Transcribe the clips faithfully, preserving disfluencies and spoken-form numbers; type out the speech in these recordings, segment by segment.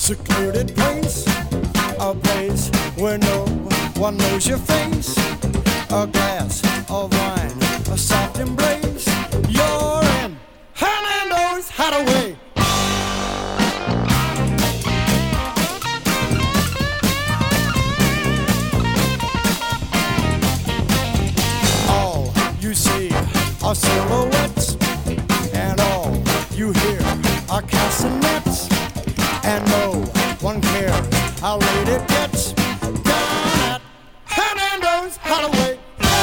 secluded place, a place where no one knows your face, a glass of wine, a soft embrace. You're in Hernando's Hideaway. All you see are silhouettes, and all you hear are castanets, and no one cares how late it gets down at Hernando's Hideaway.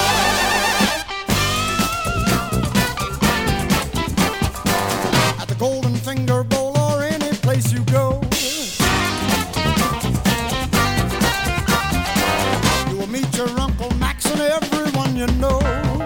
At the Golden Finger Bowl or any place you go, you will meet your Uncle Max and everyone you know.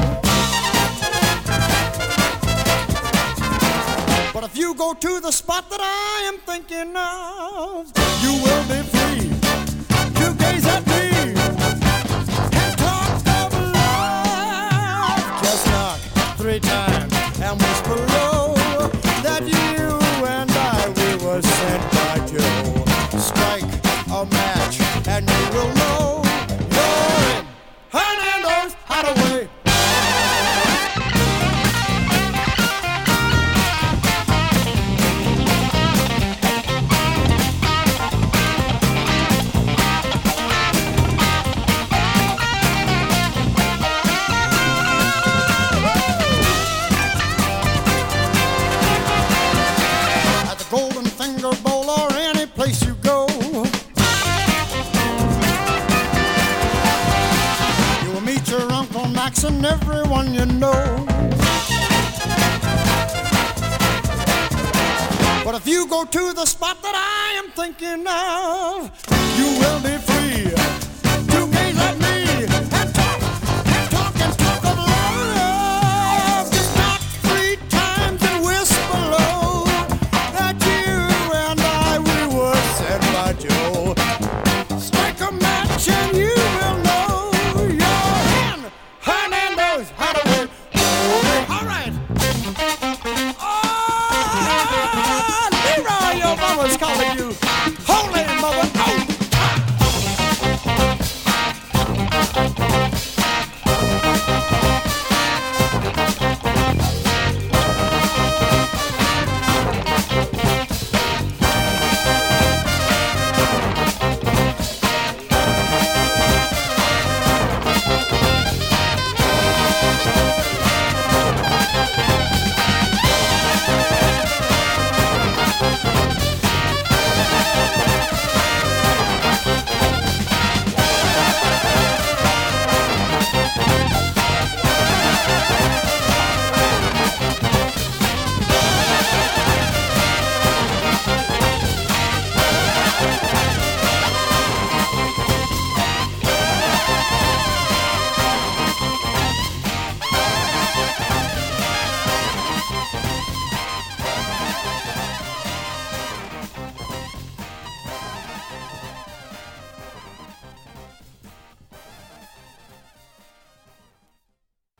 But if you go to the spot that I am thinking of, you will be free to gaze at me and talk of love. Just knock three times and whisper low that you and I, we were sent by Joe. Strike a match and you will know you're in Hernando's Hideaway. Golden Finger Bowl or any place you go, you will meet your Uncle Max and everyone you know. But if you go to the spot that I am thinking of, you will be free to gaze at me and talk and talk and talk of love. Just knock three times and whisper low that you and I, we were sent by Joe. Strike a match and you will know you're in Hernando's Hideaway. All right. Oh, Leroy, your mama's calling you.